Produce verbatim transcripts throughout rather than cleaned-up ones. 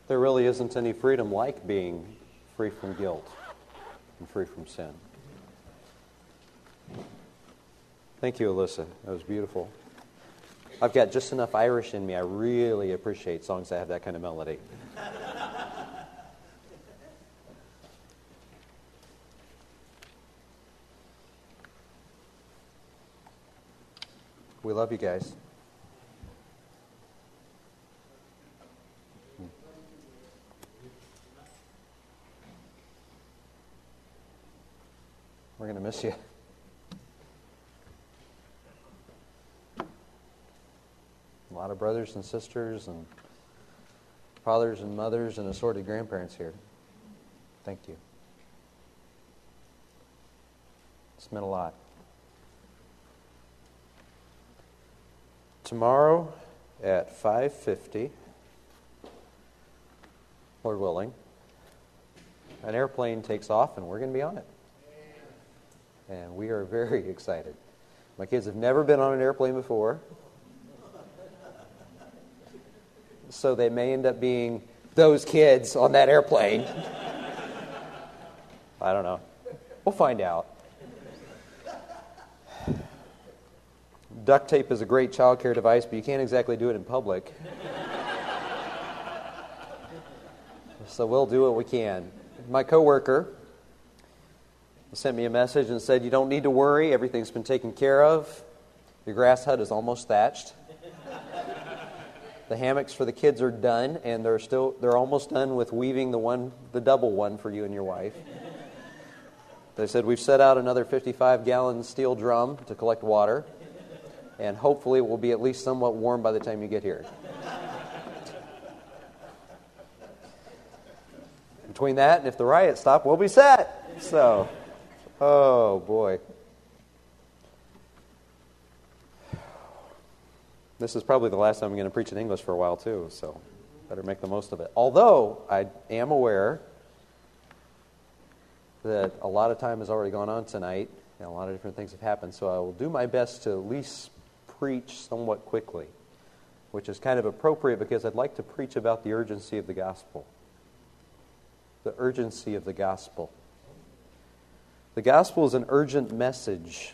There really isn't any freedom like being free from guilt and free from sin. Thank you, Alyssa. That was beautiful. I've got just enough Irish in me. I really appreciate songs that have that kind of melody. We love you guys. We're going to miss you. A lot of brothers and sisters and fathers and mothers and assorted grandparents here. Thank you. It's meant a lot. Tomorrow at five fifty, Lord willing, an airplane takes off and we're going to be on it. And we are very excited. My kids have never been on an airplane before. So they may end up being those kids on that airplane. I don't know. We'll find out. Duct tape is a great child care device, but you can't exactly do it in public. So we'll do what we can. My coworker sent me a message and said, you don't need to worry. Everything's been taken care of. Your grass hut is almost thatched. The hammocks for the kids are done, and they're still they're almost done with weaving the one, the double one for you and your wife. They said, we've set out another fifty-five gallon steel drum to collect water, and hopefully it will be at least somewhat warm by the time you get here. Between that and if the riots stop, we'll be set. So, oh boy. This is probably the last time I'm going to preach in English for a while too, so better make the most of it. Although I am aware that a lot of time has already gone on tonight, and a lot of different things have happened, so I will do my best to at least preach somewhat quickly, which is kind of appropriate because I'd like to preach about the urgency of the gospel. The urgency of the gospel. The gospel is an urgent message.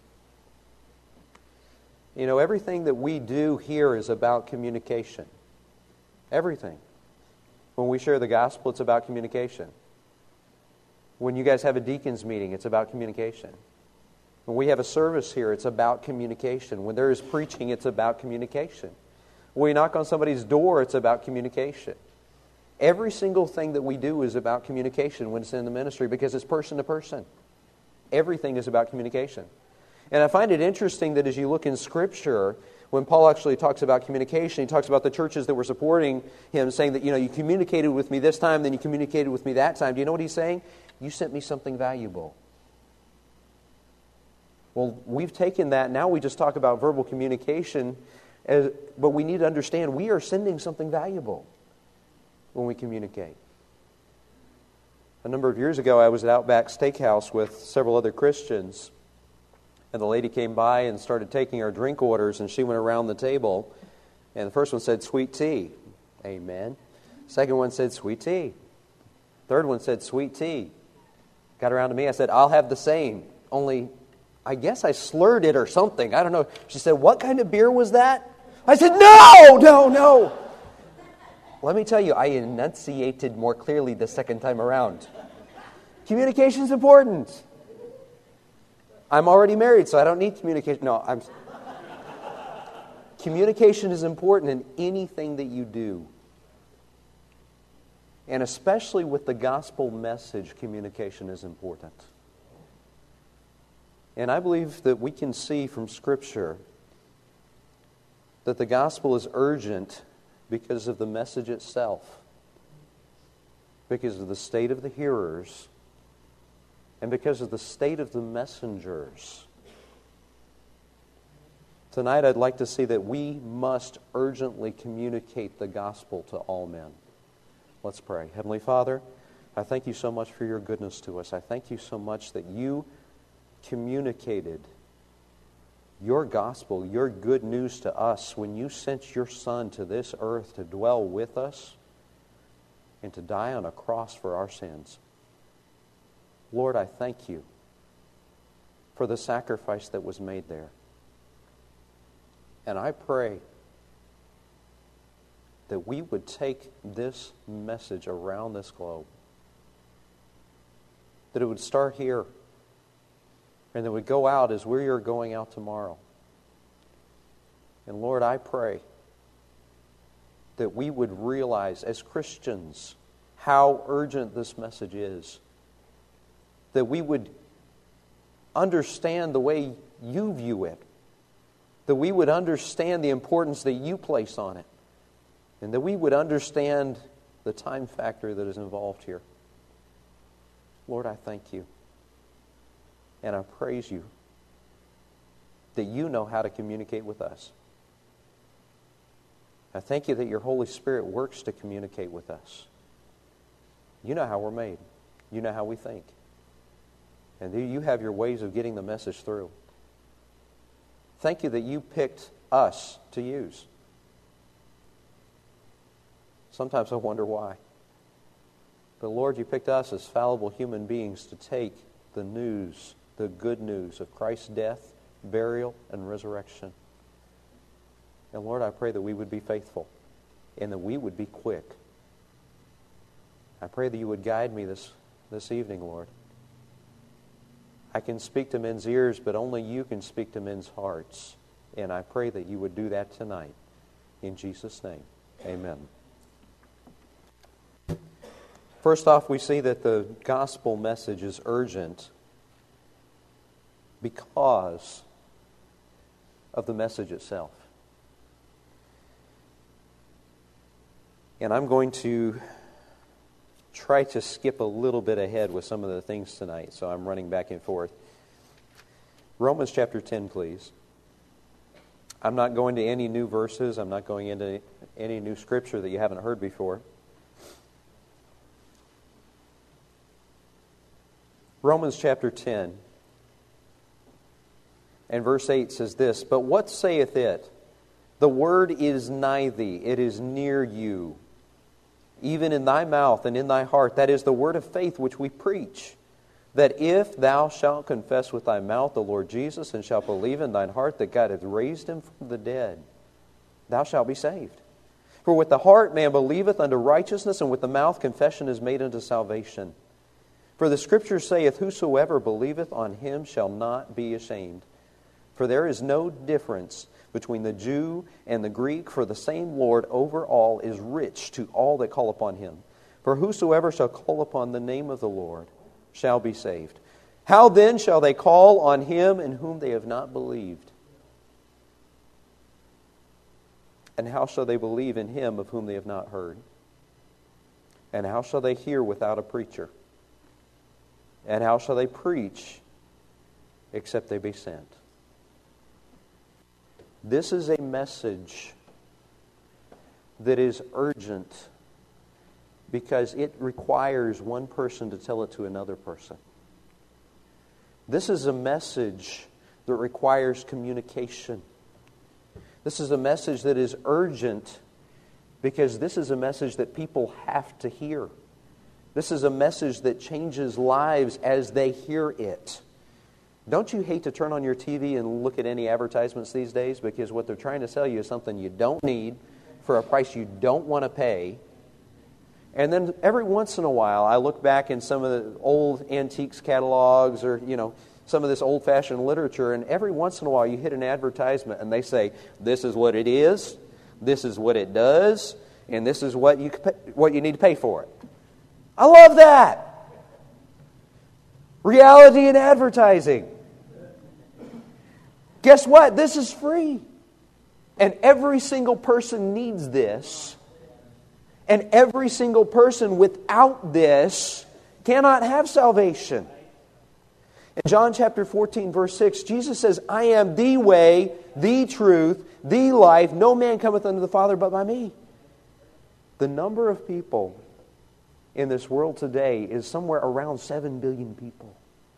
You know, everything that we do here is about communication. Everything. When we share the gospel, it's about communication. When you guys have a deacons meeting, it's about communication. When we have a service here, it's about communication. When there is preaching, it's about communication. When we knock on somebody's door, it's about communication. Every single thing that we do is about communication when it's in the ministry because it's person to person. Everything is about communication. And I find it interesting that as you look in Scripture, when Paul actually talks about communication, he talks about the churches that were supporting him, saying that, you know, you communicated with me this time, then you communicated with me that time. Do you know what he's saying? You sent me something valuable. Well, we've taken that. Now we just talk about verbal communication, as, but we need to understand we are sending something valuable when we communicate. A number of years ago, I was at Outback Steakhouse with several other Christians. And the lady came by and started taking our drink orders, and she went around the table. And the first one said, sweet tea. Amen. Second one said, sweet tea. Third one said, sweet tea. Got around to me. I said, I'll have the same. Only, I guess I slurred it or something. I don't know. She said, what kind of beer was that? I said, no, no, no. Let me tell you, I enunciated more clearly the second time around. Communication is important. I'm already married, so I don't need communication. No, I'm. Communication is important in anything that you do. And especially with the gospel message, communication is important. And I believe that we can see from Scripture that the gospel is urgent because of the message itself, because of the state of the hearers, and because of the state of the messengers. Tonight I'd like to see that we must urgently communicate the gospel to all men. Let's pray. Heavenly Father, I thank you so much for your goodness to us. I thank you so much that you communicated your gospel, your good news to us when you sent your Son to this earth to dwell with us, and to die on a cross for our sins. Lord, I thank you for the sacrifice that was made there. And I pray that we would take this message around this globe, that it would start here, and that it would go out as we are going out tomorrow. And Lord, I pray that we would realize as Christians how urgent this message is, that we would understand the way you view it, that we would understand the importance that you place on it, and that we would understand the time factor that is involved here. Lord, I thank you, and I praise you that you know how to communicate with us. I thank you that your Holy Spirit works to communicate with us. You know how we're made. You know how we think. And you have your ways of getting the message through. Thank you that you picked us to use. Sometimes I wonder why. But Lord, you picked us as fallible human beings to take the news, the good news of Christ's death, burial, and resurrection. And Lord, I pray that we would be faithful and that we would be quick. I pray that you would guide me this, this evening, Lord. I can speak to men's ears, but only you can speak to men's hearts. And I pray that you would do that tonight. In Jesus' name, amen. First off, we see that the gospel message is urgent because of the message itself. And I'm going to try to skip a little bit ahead with some of the things tonight, so I'm running back and forth. Romans chapter ten, please. I'm not going to any new verses. I'm not going into any new scripture that you haven't heard before. Romans chapter ten and verse eight says this, "But what saith it? The word is nigh thee, it is near you, even in thy mouth and in thy heart. That is the word of faith which we preach. That if thou shalt confess with thy mouth the Lord Jesus, and shalt believe in thine heart that God hath raised him from the dead, thou shalt be saved. For with the heart man believeth unto righteousness, and with the mouth confession is made unto salvation. For the Scripture saith, Whosoever believeth on him shall not be ashamed. For there is no difference between the Jew and the Greek, for the same Lord over all is rich to all that call upon him. For whosoever shall call upon the name of the Lord shall be saved. How then shall they call on him in whom they have not believed? And how shall they believe in him of whom they have not heard? And how shall they hear without a preacher? And how shall they preach except they be sent?" This is a message that is urgent because it requires one person to tell it to another person. This is a message that requires communication. This is a message that is urgent because this is a message that people have to hear. This is a message that changes lives as they hear it. Don't you hate to turn on your T V and look at any advertisements these days? Because what they're trying to sell you is something you don't need for a price you don't want to pay. And then every once in a while, I look back in some of the old antiques catalogs or, you know, some of this old-fashioned literature, and every once in a while you hit an advertisement and they say, this is what it is, this is what it does, and this is what you what you need to pay for it. I love that. Reality in advertising. Guess what? This is free. And every single person needs this. And every single person without this cannot have salvation. In John chapter fourteen, verse six, Jesus says, I am the way, the truth, the life. No man cometh unto the Father but by me. The number of people in this world today is somewhere around seven billion people.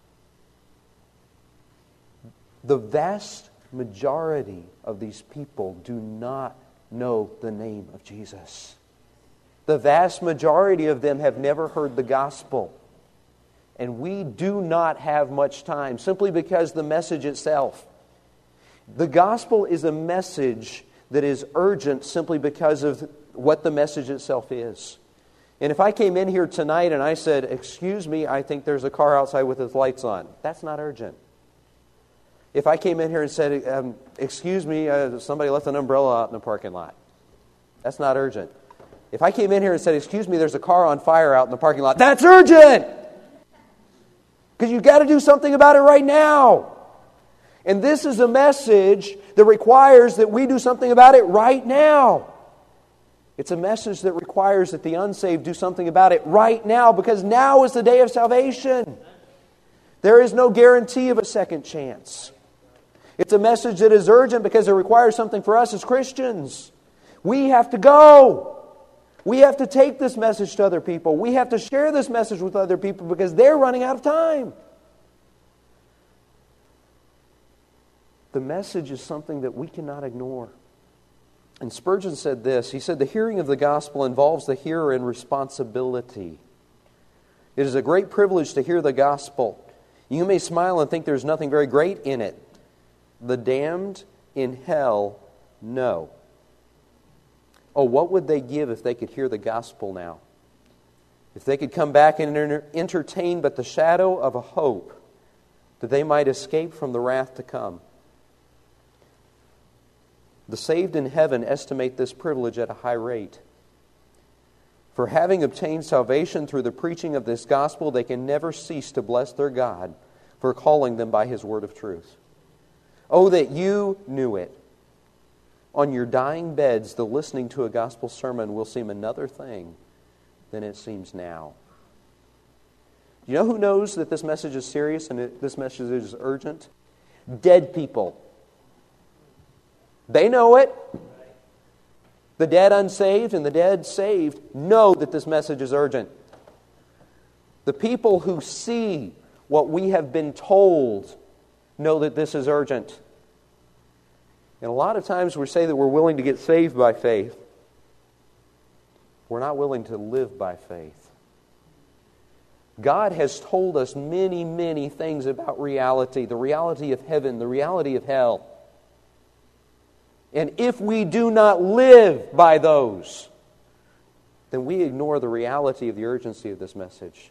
The vast majority of these people do not know the name of Jesus. The vast majority of them have never heard the gospel. And we do not have much time, simply because the message itself. The gospel is a message that is urgent simply because of what the message itself is. And if I came in here tonight and I said, "Excuse me, I think there's a car outside with its lights on," that's not urgent. If I came in here and said, um, "Excuse me, uh, somebody left an umbrella out in the parking lot," that's not urgent. If I came in here and said, "Excuse me, there's a car on fire out in the parking lot," that's urgent! Because you've got to do something about it right now. And this is a message that requires that we do something about it right now. It's a message that requires that the unsaved do something about it right now, because now is the day of salvation. There is no guarantee of a second chance. It's a message that is urgent because it requires something for us as Christians. We have to go. We have to take this message to other people. We have to share this message with other people because they're running out of time. The message is something that we cannot ignore. And Spurgeon said this. He said, "The hearing of the gospel involves the hearer in responsibility. It is a great privilege to hear the gospel. You may smile and think there's nothing very great in it. The damned in hell know. Oh, what would they give if they could hear the gospel now? If they could come back and entertain but the shadow of a hope that they might escape from the wrath to come. The saved in heaven estimate this privilege at a high rate. For having obtained salvation through the preaching of this gospel, they can never cease to bless their God for calling them by His word of truth. Oh, that you knew it. On your dying beds, the listening to a gospel sermon will seem another thing than it seems now." Do you know who knows that this message is serious and that this message is urgent? Dead people. They know it. The dead unsaved and the dead saved know that this message is urgent. The people who see what we have been told know that this is urgent. And a lot of times we say that we're willing to get saved by faith. We're not willing to live by faith. God has told us many, many things about reality. The reality of heaven, the reality of hell. And if we do not live by those, then we ignore the reality of the urgency of this message.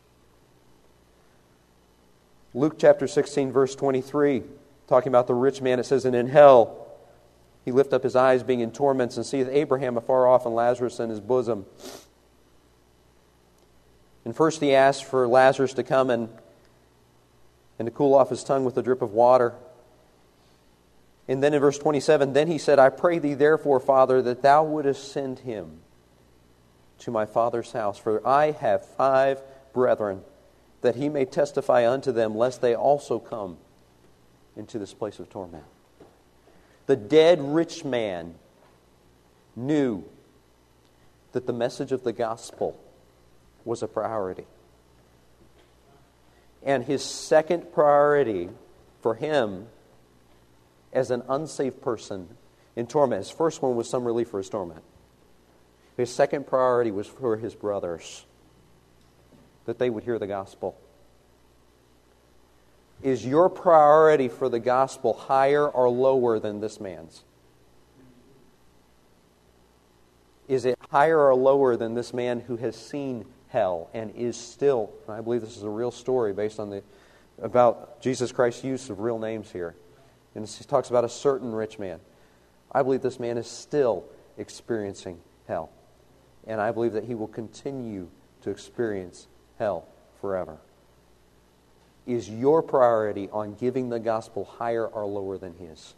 Luke chapter sixteen, verse twenty-three, talking about the rich man, it says, "And in hell he lift up his eyes, being in torments, and seeth Abraham afar off and Lazarus in his bosom." And first he asked for Lazarus to come and, and to cool off his tongue with a drip of water. And then in verse twenty-seven, "Then he said, I pray thee therefore, Father, that thou wouldest send him to my father's house. For I have five brethren, that he may testify unto them, lest they also come into this place of torment." The dead rich man knew that the message of the gospel was a priority. And his second priority for him as an unsaved person in torment. His first one was some relief for his torment. His second priority was for his brothers, that they would hear the gospel. Is your priority for the gospel higher or lower than this man's? Is it higher or lower than this man who has seen hell and is still, and I believe this is a real story based on the about Jesus Christ's use of real names here. And he talks about a certain rich man. I believe this man is still experiencing hell. And I believe that he will continue to experience hell forever. Is your priority on giving the gospel higher or lower than his?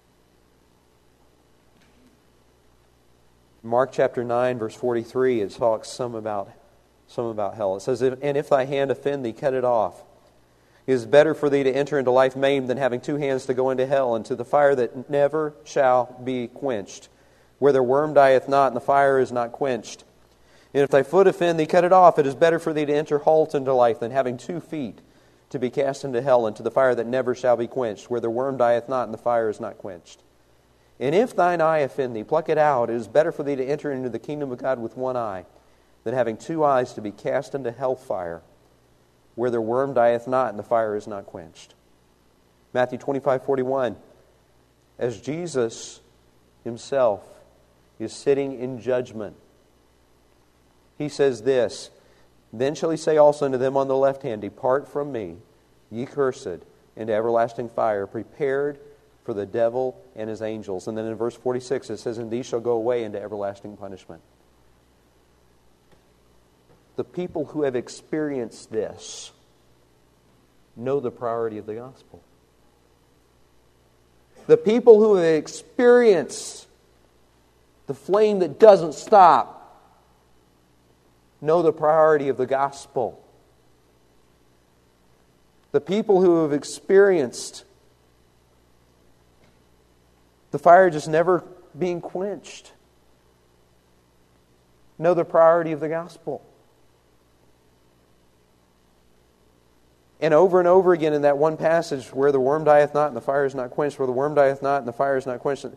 Mark chapter nine, verse forty-three, it talks some about, some about hell. It says, "And if thy hand offend thee, cut it off. It is better for thee to enter into life maimed than having two hands to go into hell, and to the fire that never shall be quenched, where the worm dieth not, and the fire is not quenched. And if thy foot offend thee, cut it off. It is better for thee to enter halt into life than having two feet to be cast into hell, and to the fire that never shall be quenched, where the worm dieth not, and the fire is not quenched. And if thine eye offend thee, pluck it out. It is better for thee to enter into the kingdom of God with one eye, than having two eyes to be cast into hellfire, where their worm dieth not and the fire is not quenched. Matthew twenty-five forty-one, as Jesus himself is sitting in judgment, he says this, then shall he say also unto them on the left hand, depart from me, ye cursed, into everlasting fire, prepared for the devil and his angels. And then in verse forty-six it says, and these shall go away into everlasting punishment. The people who have experienced this know the priority of the gospel. The people who have experienced the flame that doesn't stop know the priority of the gospel. The people who have experienced the fire just never being quenched know the priority of the gospel. And over and over again in that one passage where the worm dieth not and the fire is not quenched, where the worm dieth not and the fire is not quenched.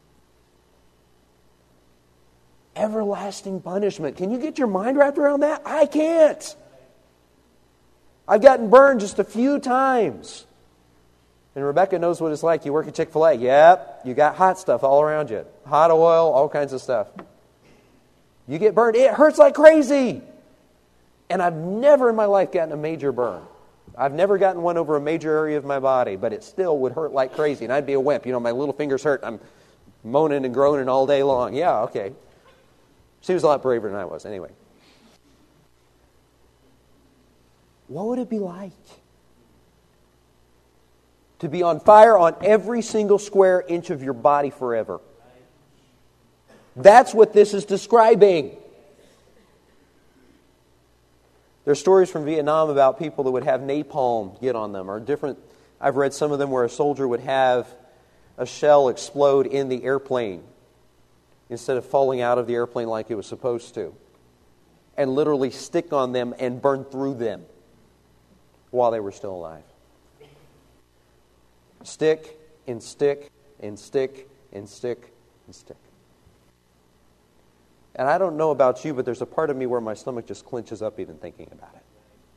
Everlasting punishment. Can you get your mind wrapped around that? I can't. I've gotten burned just a few times. And Rebecca knows what it's like. You work at Chick-fil-A. Yep, you got hot stuff all around you. Hot oil, all kinds of stuff. You get burned. It hurts like crazy. And I've never in my life gotten a major burn. I've never gotten one over a major area of my body, but it still would hurt like crazy. And I'd be a wimp. You know, my little fingers hurt. I'm moaning and groaning all day long. Yeah, okay. She was a lot braver than I was. Anyway. What would it be like to be on fire on every single square inch of your body forever? That's what this is describing. There's stories from Vietnam about people that would have napalm get on them, or different. I've read some of them where a soldier would have a shell explode in the airplane instead of falling out of the airplane like it was supposed to, and literally stick on them and burn through them while they were still alive. Stick and stick and stick and stick and stick. And I don't know about you, but there's a part of me where my stomach just clenches up even thinking about it.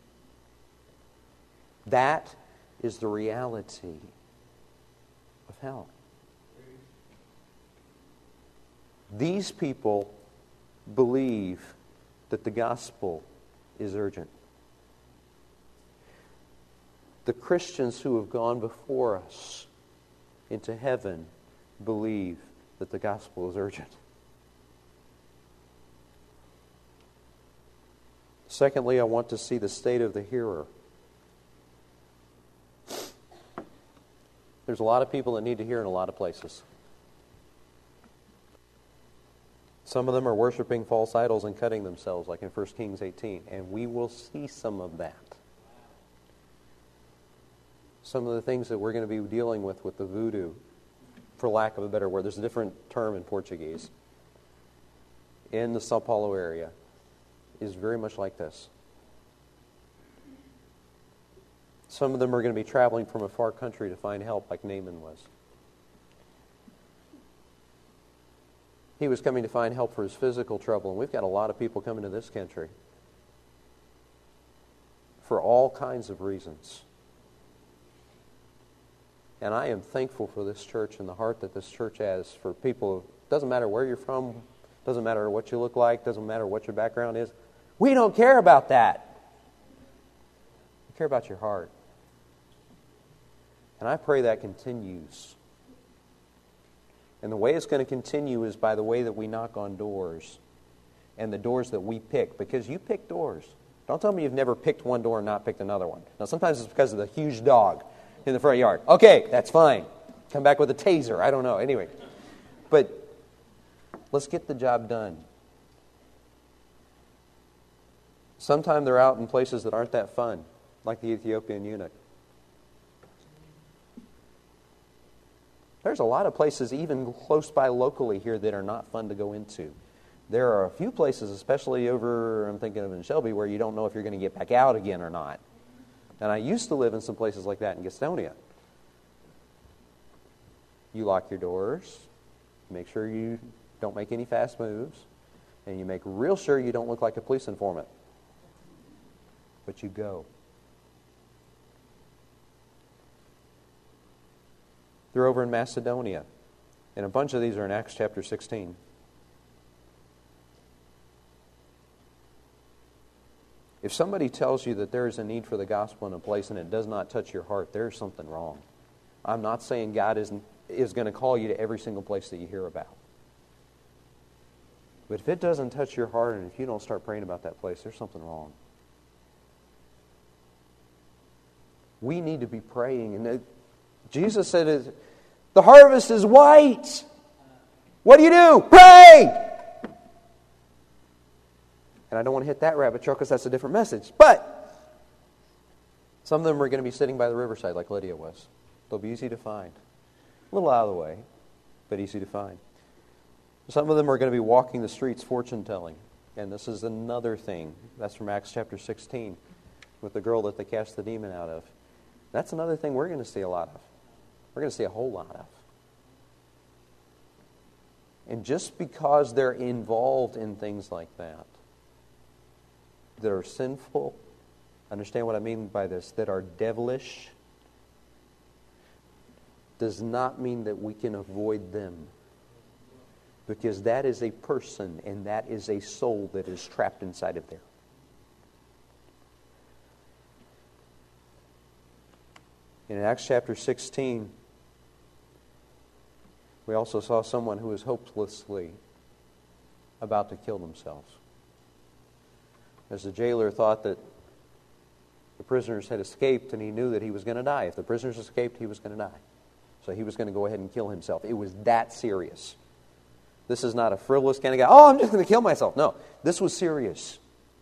That is the reality of hell. These people believe that the gospel is urgent. The Christians who have gone before us into heaven believe that the gospel is urgent. Secondly, I want to see the state of the hearer. There's a lot of people that need to hear in a lot of places. Some of them are worshiping false idols and cutting themselves, like in First Kings eighteen, and we will see some of that. Some of the things that we're going to be dealing with with the voodoo, for lack of a better word. There's a different term in Portuguese. In the Sao Paulo area is very much like this. Some of them are going to be traveling from a far country to find help, like Naaman was. He was coming to find help for his physical trouble, and we've got a lot of people coming to this country for all kinds of reasons. And I am thankful for this church and the heart that this church has for people. It doesn't matter where you're from, doesn't matter what you look like, doesn't matter what your background is. We don't care about that. We care about your heart. And I pray that continues. And the way it's going to continue is by the way that we knock on doors and the doors that we pick, because you pick doors. Don't tell me you've never picked one door and not picked another one. Now, sometimes it's because of the huge dog in the front yard. Okay, that's fine. Come back with a taser. I don't know. Anyway. But let's get the job done. Sometimes they're out in places that aren't that fun, like the Ethiopian eunuch. There's a lot of places even close by locally here that are not fun to go into. There are a few places, especially over, I'm thinking of in Shelby, where you don't know if you're going to get back out again or not. And I used to live in some places like that in Gastonia. You lock your doors. Make sure you don't make any fast moves. And you make real sure you don't look like a police informant. But you go. They're over in Macedonia. And a bunch of these are in Acts chapter sixteen. If somebody tells you that there is a need for the gospel in a place and it does not touch your heart, there's something wrong. I'm not saying God isn't, is going to call you to every single place that you hear about. But if it doesn't touch your heart and if you don't start praying about that place, there's something wrong. We need to be praying. And Jesus said, the harvest is white. What do you do? Pray! And I don't want to hit that rabbit trail because that's a different message. But some of them are going to be sitting by the riverside like Lydia was. They'll be easy to find. A little out of the way, but easy to find. Some of them are going to be walking the streets fortune-telling. And this is another thing. That's from Acts chapter sixteen with the girl that they cast the demon out of. That's another thing we're going to see a lot of. We're going to see a whole lot of. And just because they're involved in things like that, that are sinful, understand what I mean by this, that are devilish, does not mean that we can avoid them. Because that is a person and that is a soul that is trapped inside of there. In Acts chapter sixteen, we also saw someone who was hopelessly about to kill themselves. As the jailer thought that the prisoners had escaped and he knew that he was going to die. If the prisoners escaped, he was going to die. So he was going to go ahead and kill himself. It was that serious. This is not a frivolous kind of guy, oh, I'm just going to kill myself. No, this was serious.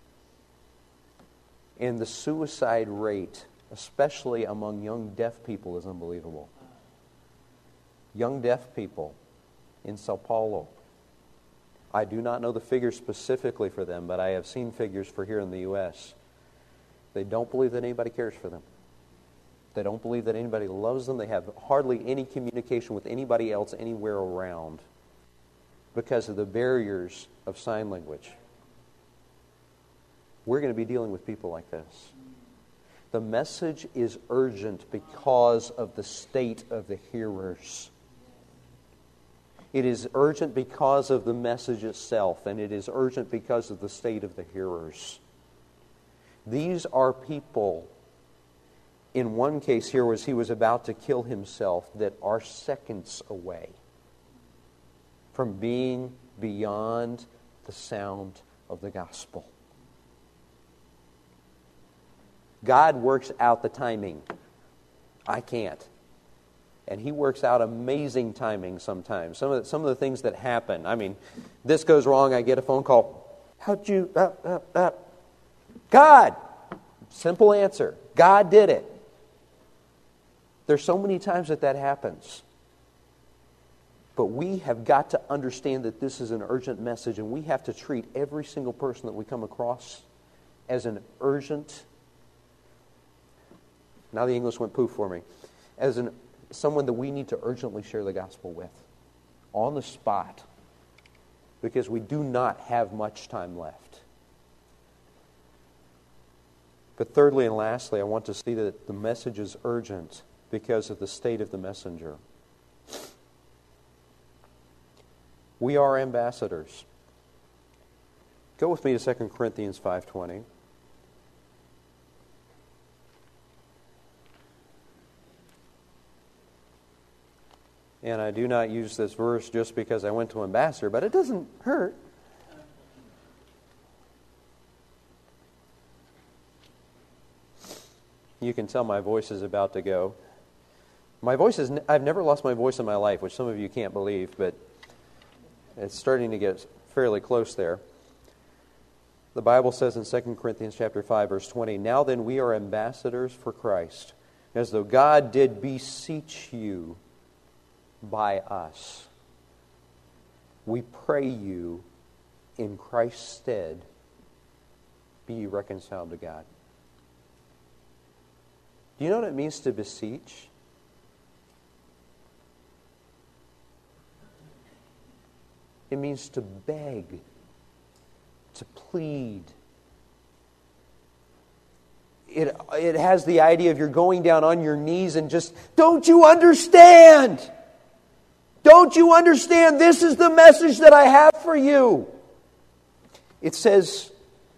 And the suicide rate, especially among young deaf people, is unbelievable. Young deaf people in Sao Paulo. I do not know the figures specifically for them, but I have seen figures for here in the U S They don't believe that anybody cares for them. They don't believe that anybody loves them. They have hardly any communication with anybody else anywhere around because of the barriers of sign language. We're going to be dealing with people like this. The message is urgent because of the state of the hearers. It is urgent because of the message itself, and it is urgent because of the state of the hearers. These are people, in one case here was he was about to kill himself, that are seconds away from being beyond the sound of the gospel. God works out the timing. I can't. And He works out amazing timing sometimes. Some of the, some of the things that happen. I mean, this goes wrong, I get a phone call. How'd you... Uh, uh, uh. God! Simple answer. God did it. There's so many times that that happens. But we have got to understand that this is an urgent message, and we have to treat every single person that we come across as an urgent... Now the English went poof for me. As an someone that we need to urgently share the gospel with. On the spot. Because we do not have much time left. But thirdly and lastly, I want to see that the message is urgent because of the state of the messenger. We are ambassadors. Go with me to Second Corinthians five twenty. And I do not use this verse just because I went to ambassador, but it doesn't hurt. You can tell my voice is about to go. My voice is, I've never lost my voice in my life, which some of you can't believe, but it's starting to get fairly close there. The Bible says in Second Corinthians chapter five, verse twenty, "Now then we are ambassadors for Christ, as though God did beseech you by us. We pray you in Christ's stead, be ye reconciled to God." Do you know what it means to beseech? It means to beg. to plead. It, it has the idea of you're going down on your knees and just, don't you understand? Don't you understand? This is the message that I have for you. It says,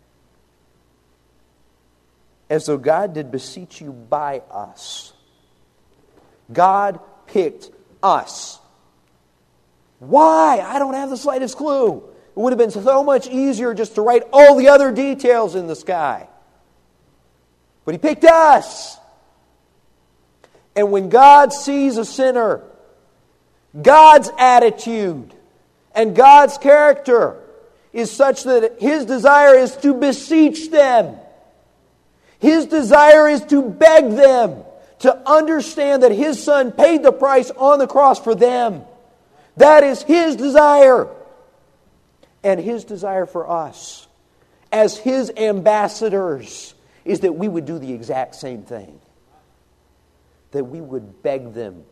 as though God did beseech you by us. God picked us. Why? I don't have the slightest clue. It would have been so much easier just to write all the other details in the sky. But He picked us. And when God sees a sinner, God's attitude and God's character is such that His desire is to beseech them. His desire is to beg them to understand that His Son paid the price on the cross for them. That is His desire. And His desire for us as His ambassadors is that we would do the exact same thing. That we would beg them.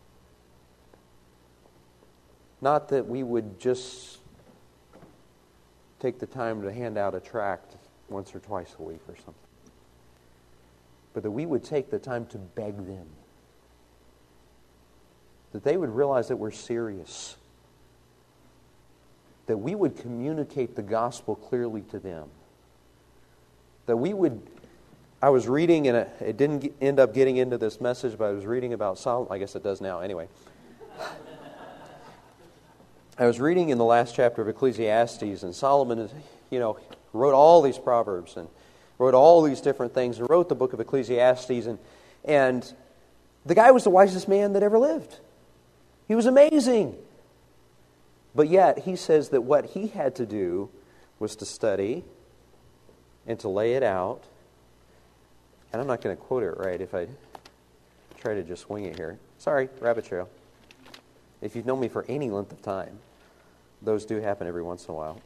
Not that we would just take the time to hand out a tract once or twice a week or something. But that we would take the time to beg them. That they would realize that we're serious. That we would communicate the gospel clearly to them. That we would... I was reading, and it didn't end up getting into this message, but I was reading about Solomon. I guess it does now, anyway. I was reading in the last chapter of Ecclesiastes, and Solomon, you know, wrote all these proverbs and wrote all these different things and wrote the book of Ecclesiastes, and and the guy was the wisest man that ever lived. He was amazing. But yet, he says that what he had to do was to study and to lay it out. And I'm not going to quote it right if I try to just wing it here. Sorry, rabbit trail. If you've known me for any length of time, those do happen every once in a while.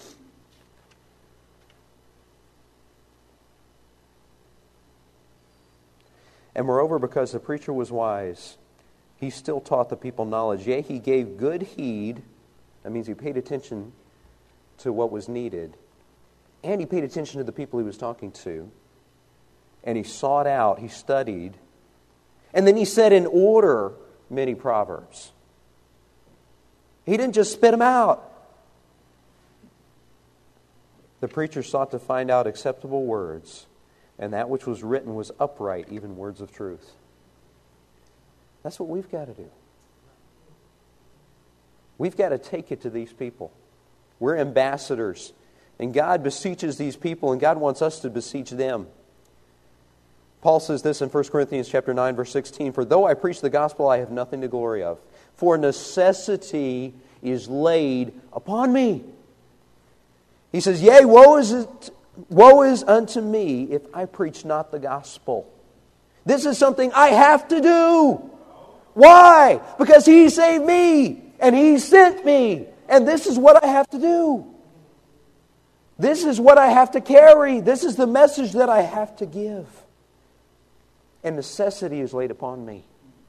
And moreover, because the preacher was wise, he still taught the people knowledge. Yea, he gave good heed. That means he paid attention to what was needed. And he paid attention to the people he was talking to. And he sought out, he studied. And then he set in order many proverbs. He didn't just spit them out. The preacher sought to find out acceptable words, and that which was written was upright, even words of truth. That's what we've got to do. We've got to take it to these people. We're ambassadors, and God beseeches these people, and God wants us to beseech them. Paul says this in First Corinthians chapter nine, verse sixteen, "For though I preach the gospel, I have nothing to glory of. For necessity is laid upon me." He says, "Yea, woe is it, woe is unto me if I preach not the gospel." This is something I have to do. Why? Because He saved me, and He sent me, and this is what I have to do. This is what I have to carry. This is the message that I have to give. And necessity is laid upon me.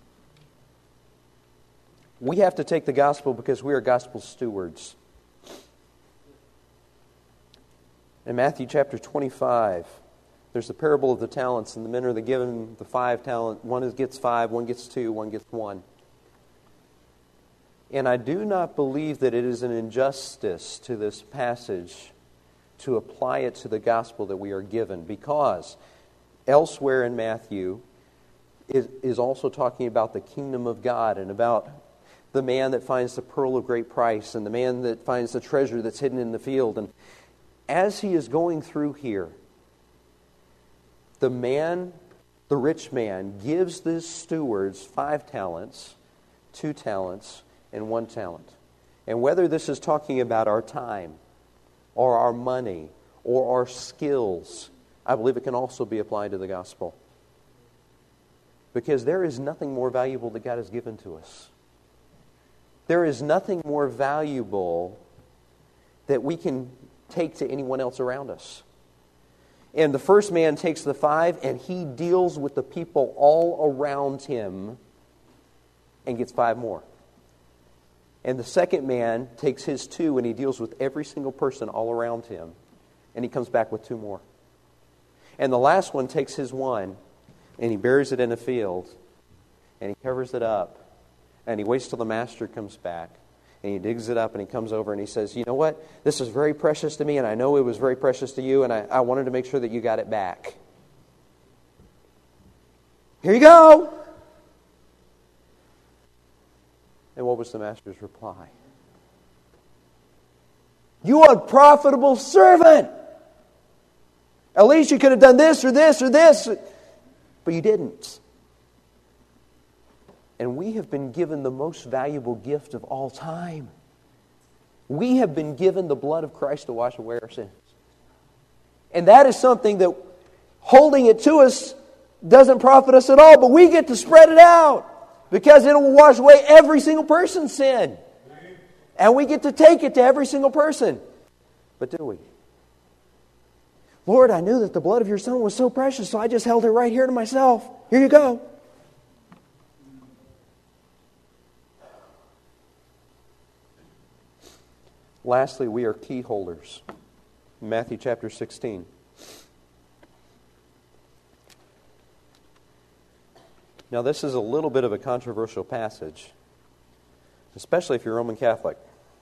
We have to take the gospel because we are gospel stewards. In Matthew chapter twenty-five, there's the parable of the talents, and the men are given the five talent. One gets five, one gets two, one gets one. And I do not believe that it is an injustice to this passage to apply it to the gospel that we are given, because elsewhere in Matthew is, is also talking about the kingdom of God and about the man that finds the pearl of great price and the man that finds the treasure that's hidden in the field. And as he is going through here, the man, the rich man, gives the stewards five talents, two talents, and one talent. And whether this is talking about our time or our money or our skills, I believe it can also be applied to the gospel. Because there is nothing more valuable that God has given to us. There is nothing more valuable that we can take to anyone else around us. And the first man takes the five, and he deals with the people all around him and gets five more. And the second man takes his two and he deals with every single person all around him. And he comes back with two more. And the last one takes his one and he buries it in a field. And he covers it up. And he waits till the master comes back. And he digs it up and he comes over and he says, you know what? This is very precious to me and I know it was very precious to you and I, I wanted to make sure that you got it back. Here you go! And what was the master's reply? You unprofitable servant! At least you could have done this or this or this. But you didn't. And we have been given the most valuable gift of all time. We have been given the blood of Christ to wash away our sins. And that is something that holding it to us doesn't profit us at all, but we get to spread it out because it will wash away every single person's sin. And we get to take it to every single person. But do we? Lord, I knew that the blood of your Son was so precious, so I just held it right here to myself. Here you go. Lastly, we are key holders. Matthew chapter sixteen. Now, this is a little bit of a controversial passage, especially if you're Roman Catholic.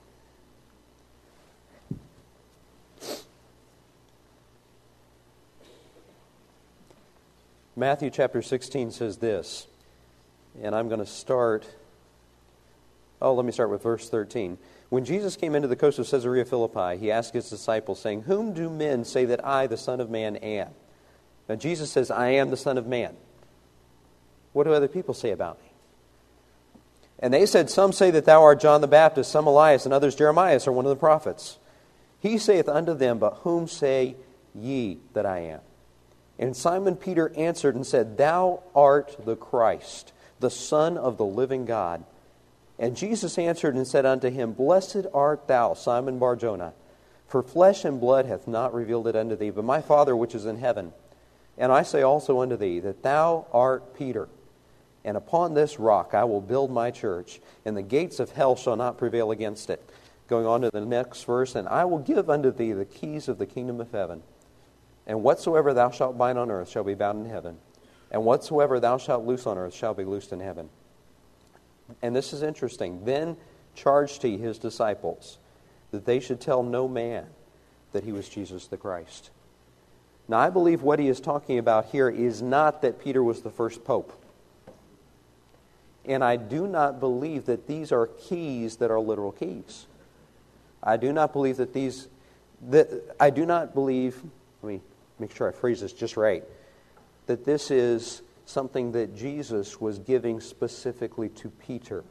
Matthew chapter sixteen says this, and I'm going to start, oh, let me start with verse thirteen. When Jesus came into the coast of Caesarea Philippi, he asked his disciples, saying, whom do men say that I, the Son of Man, am? Now, Jesus says, I am the Son of Man. What do other people say about me? And they said, some say that thou art John the Baptist, some Elias, and others Jeremiah, or one of the prophets. He saith unto them, but whom say ye that I am? And Simon Peter answered and said, thou art the Christ, the Son of the living God. And Jesus answered and said unto him, blessed art thou, Simon Bar-Jonah, for flesh and blood hath not revealed it unto thee, but my Father which is in heaven. And I say also unto thee, that thou art Peter, and upon this rock I will build my church, and the gates of hell shall not prevail against it. Going on to the next verse, and I will give unto thee the keys of the kingdom of heaven. And whatsoever thou shalt bind on earth shall be bound in heaven, and whatsoever thou shalt loose on earth shall be loosed in heaven. And this is interesting. Then charged he his disciples that they should tell no man that he was Jesus the Christ. Now, I believe what he is talking about here is not that Peter was the first pope. And I do not believe that these are keys that are literal keys. I do not believe that these, that I do not believe, let me make sure I phrase this just right, that this is something that Jesus was giving specifically to Peter.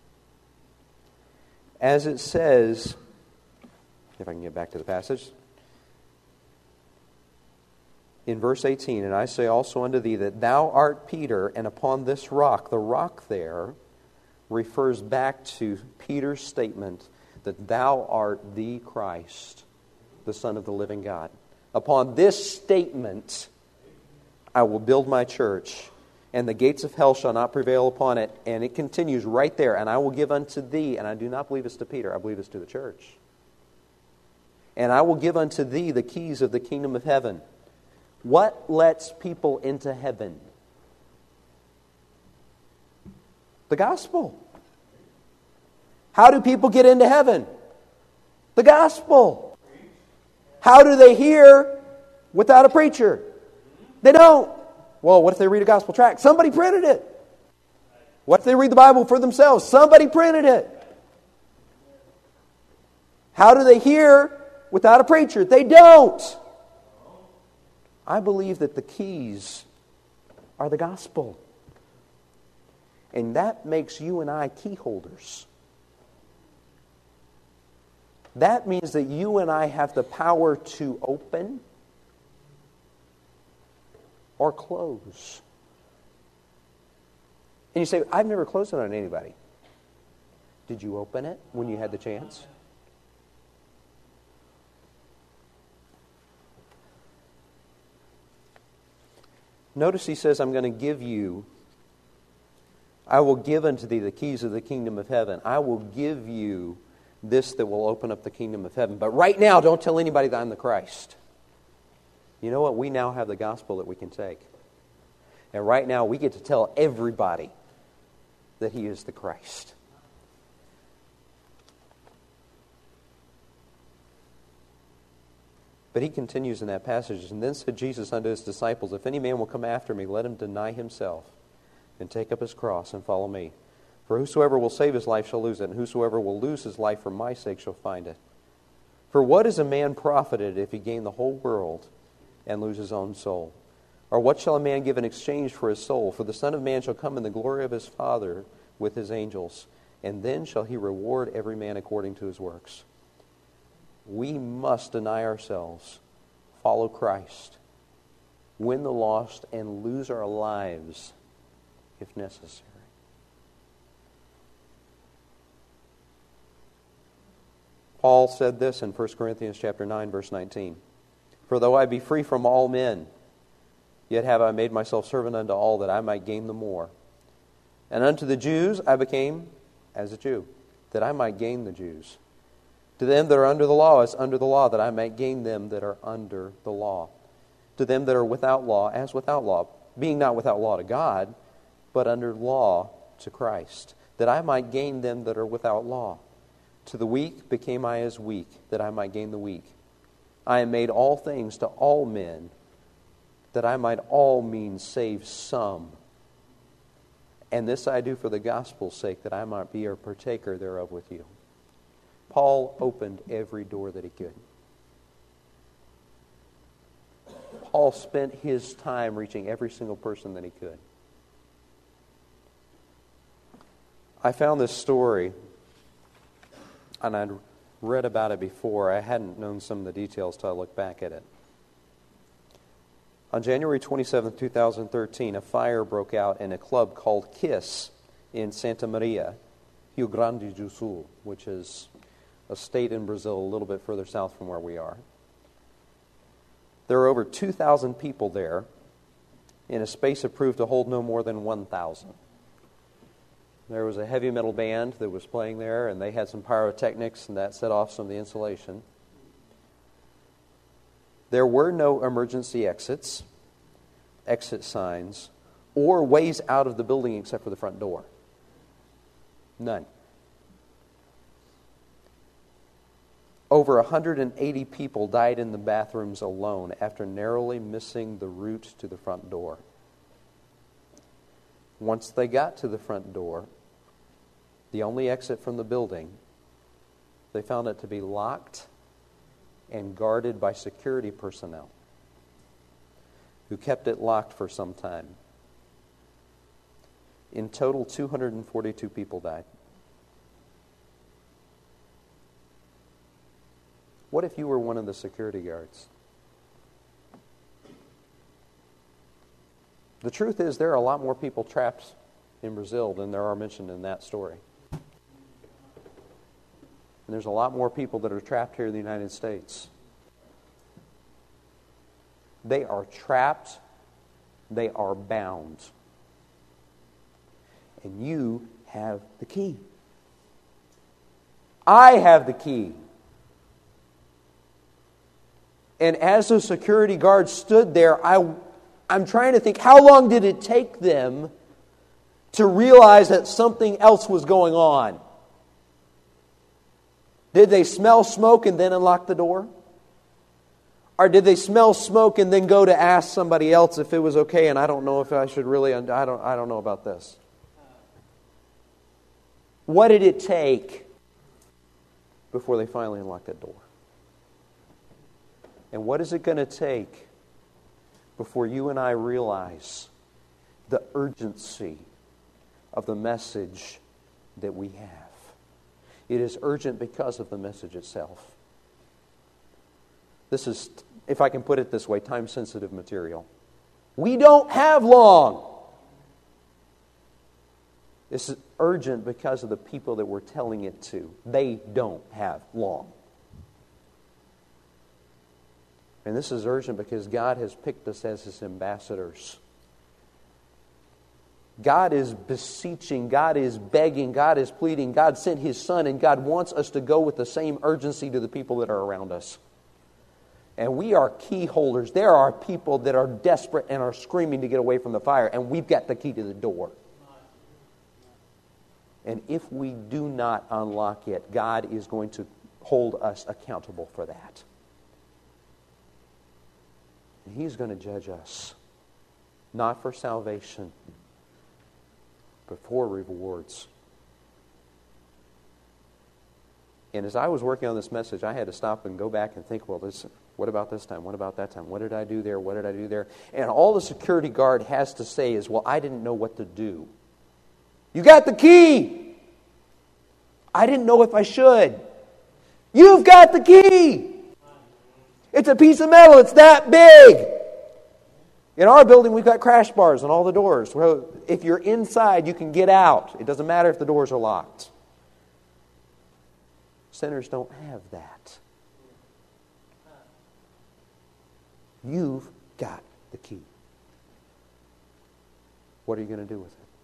As it says, if I can get back to the passage, in verse eighteen, and I say also unto thee that thou art Peter, and upon this rock, the rock there refers back to Peter's statement that thou art the Christ, the Son of the living God. Upon this statement, I will build my church, and the gates of hell shall not prevail upon it. And it continues right there. And I will give unto thee, and I do not believe it's to Peter, I believe it's to the church. And I will give unto thee the keys of the kingdom of heaven. What lets people into heaven? The gospel. How do people get into heaven? The gospel. How do they hear without a preacher? They don't. Well, what if they read a gospel tract? Somebody printed it. What if they read the Bible for themselves? Somebody printed it. How do they hear without a preacher? They don't. I believe that the keys are the gospel. And that makes you and I key holders. That means that you and I have the power to open or close. And you say, I've never closed it on anybody. Did you open it when you had the chance? Notice he says, I'm going to give you I will give unto thee the keys of the kingdom of heaven. I will give you this that will open up the kingdom of heaven. But right now, don't tell anybody that I'm the Christ. You know what? We now have the gospel that we can take. And right now, we get to tell everybody that He is the Christ. But He continues in that passage, and then said Jesus unto His disciples, If any man will come after me, let him deny himself, and take up his cross, and follow me. For whosoever will save his life shall lose it, and whosoever will lose his life for my sake shall find it. For what is a man profited if he gain the whole world and lose his own soul? Or what shall a man give in exchange for his soul? For the Son of Man shall come in the glory of his Father with his angels, and then shall He reward every man according to his works. We must deny ourselves, follow Christ, win the lost, and lose our lives if necessary. Paul said this in First Corinthians chapter nine, verse nineteen. For though I be free from all men, yet have I made myself servant unto all, that I might gain the more. And unto the Jews I became as a Jew, that I might gain the Jews. To them that are under the law as under the law, that I might gain them that are under the law. To them that are without law as without law, being not without law to God, but under law to Christ, that I might gain them that are without law. To the weak became I as weak, that I might gain the weak. I am made all things to all men, that I might all means save some. And this I do for the gospel's sake, that I might be a partaker thereof with you. Paul opened every door that he could. Paul spent his time reaching every single person that he could. I found this story, and I'd read about it before. I hadn't known some of the details till I looked back at it. On January twenty-seventh, two thousand thirteen, a fire broke out in a club called KISS in Santa Maria, Rio Grande do Sul, which is a state in Brazil a little bit further south from where we are. There were over two thousand people there in a space approved to hold no more than one thousand. There was a heavy metal band that was playing there, and they had some pyrotechnics, and that set off some of the insulation. There were no emergency exits, exit signs, or ways out of the building except for the front door. None. Over one hundred eighty people died in the bathrooms alone after narrowly missing the route to the front door. Once they got to the front door, the only exit from the building, they found it to be locked and guarded by security personnel who kept it locked for some time. In total, two hundred forty-two people died. What if you were one of the security guards? The truth is, there are a lot more people trapped in Brazil than there are mentioned in that story. And there's a lot more people that are trapped here in the United States. They are trapped. They are bound. And you have the key. I have the key. And as those security guards stood there, I, I'm trying to think, how long did it take them to realize that something else was going on? Did they smell smoke and then unlock the door? Or did they smell smoke and then go to ask somebody else if it was okay? And I don't know if I should really, I don't, I don't know about this. What did it take before they finally unlocked that door? And what is it going to take before you and I realize the urgency of the message that we have? It is urgent because of the message itself. This is, if I can put it this way, time-sensitive material. We don't have long. This is urgent because of the people that we're telling it to. They don't have long. And this is urgent because God has picked us as His ambassadors. God is beseeching, God is begging, God is pleading, God sent His Son, and God wants us to go with the same urgency to the people that are around us. And we are key holders. There are people that are desperate and are screaming to get away from the fire, and we've got the key to the door. And if we do not unlock it, God is going to hold us accountable for that. And He's going to judge us, not for salvation, but for rewards. And as I was working on this message, I had to stop and go back and think, well, this, what about this time? What about that time? What did I do there? What did I do there? And all the security guard has to say is, well, I didn't know what to do. You got the key. I didn't know if I should. You've got the key. It's a piece of metal. It's that big. In our building, we've got crash bars on all the doors. Well, if you're inside, you can get out. It doesn't matter if the doors are locked. Sinners don't have that. You've got the key. What are you going to do with it?